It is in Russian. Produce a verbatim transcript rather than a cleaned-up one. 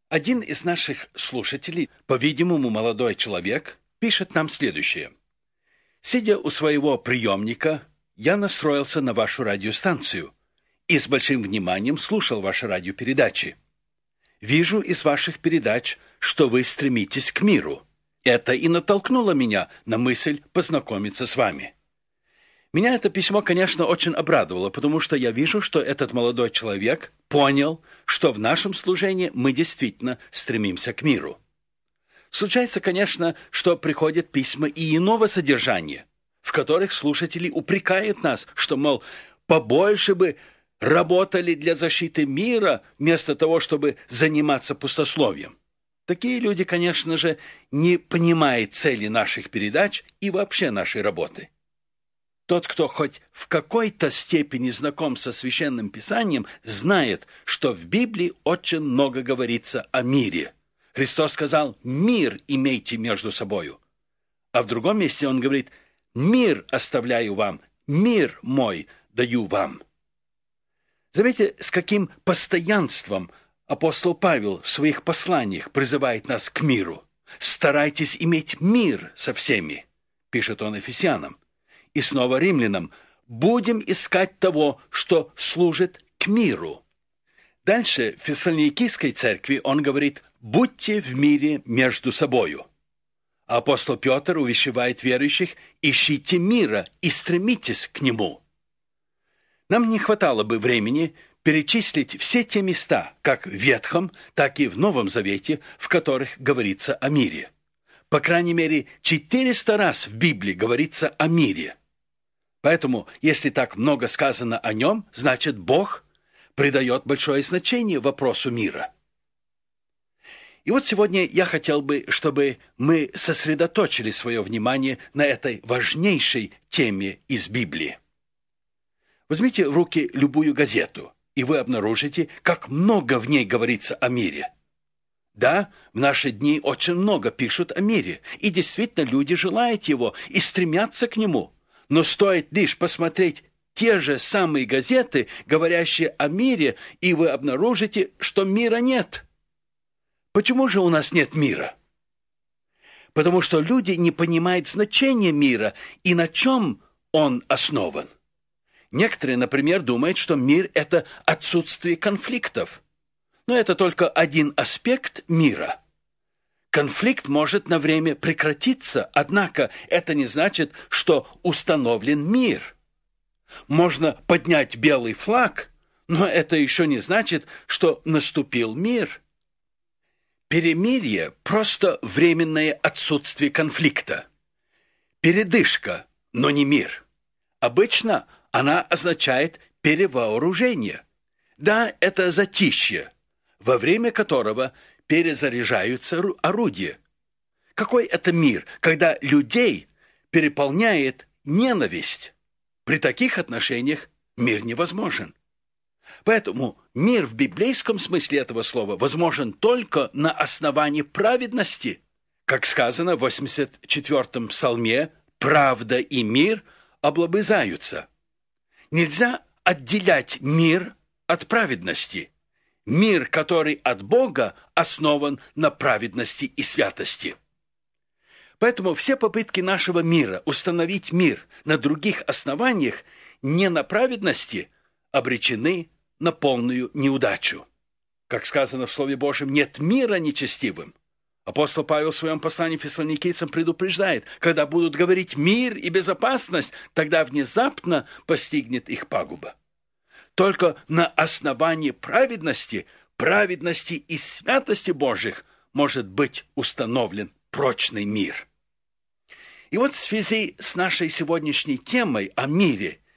Один из наших слушателей, по-видимому, молодой человек, пишет нам следующее. «Сидя у своего приемника, я настроился на вашу радиостанцию и с большим вниманием слушал ваши радиопередачи. Вижу из ваших передач, что вы стремитесь к миру. Это и натолкнуло меня на мысль познакомиться с вами». Меня это письмо, конечно, очень обрадовало, потому что я вижу, что этот молодой человек понял, что в нашем служении мы действительно стремимся к миру. Случается, конечно, что приходят письма и иного содержания, в которых слушатели упрекают нас, что, мол, побольше бы работали для защиты мира, вместо того, чтобы заниматься пустословием. Такие люди, конечно же, не понимают цели наших передач и вообще нашей работы. Тот, кто хоть в какой-то степени знаком со Священным Писанием, знает, что в Библии очень много говорится о мире. Христос сказал: «Мир имейте между собою». А в другом месте Он говорит: «Мир оставляю вам, мир мой даю вам». Заметьте, с каким постоянством апостол Павел в своих посланиях призывает нас к миру. «Старайтесь иметь мир со всеми», пишет он Ефесянам. И снова римлянам: «Будем искать того, что служит к миру». Дальше в Фессалоникийской церкви он говорит: «Будьте в мире между собою». А апостол Петр увещевает верующих: «Ищите мира и стремитесь к нему». Нам не хватало бы времени перечислить все те места, как в Ветхом, так и в Новом Завете, в которых говорится о мире. По крайней мере, четыреста раз в Библии говорится о мире. Поэтому, если так много сказано о нем, значит, Бог придает большое значение вопросу мира. И вот сегодня я хотел бы, чтобы мы сосредоточили свое внимание на этой важнейшей теме из Библии. Возьмите в руки любую газету, и вы обнаружите, как много в ней говорится о мире. Да, в наши дни очень много пишут о мире, и действительно люди желают его и стремятся к нему. Но стоит лишь посмотреть те же самые газеты, говорящие о мире, и вы обнаружите, что мира нет. Почему же у нас нет мира? Потому что люди не понимают значения мира и на чем он основан. Некоторые, например, думают, что мир – это отсутствие конфликтов. Но это только один аспект мира. Конфликт может на время прекратиться, однако это не значит, что установлен мир. Можно поднять белый флаг, но это еще не значит, что наступил мир. Перемирие – просто временное отсутствие конфликта. Передышка, но не мир. Обычно она означает перевооружение. Да, это затишье, во время которого перезаряжаются орудия. Какой это мир, когда людей переполняет ненависть? При таких отношениях мир невозможен. Поэтому мир в библейском смысле этого слова возможен только на основании праведности. Как сказано в восемьдесят четвёртом псалме: «Правда и мир облобызаются». Нельзя отделять мир от праведности. Мир, который от Бога, основан на праведности и святости. Поэтому все попытки нашего мира установить мир на других основаниях, не на праведности, обречены на полную неудачу. Как сказано в Слове Божьем: «Нет мира нечестивым». Апостол Павел в своем послании фессалоникийцам предупреждает: когда будут говорить «мир» и «безопасность», тогда внезапно постигнет их пагуба. Только на основании праведности, праведности и святости Божьих может быть установлен прочный мир. И вот в связи с нашей сегодняшней темой о мире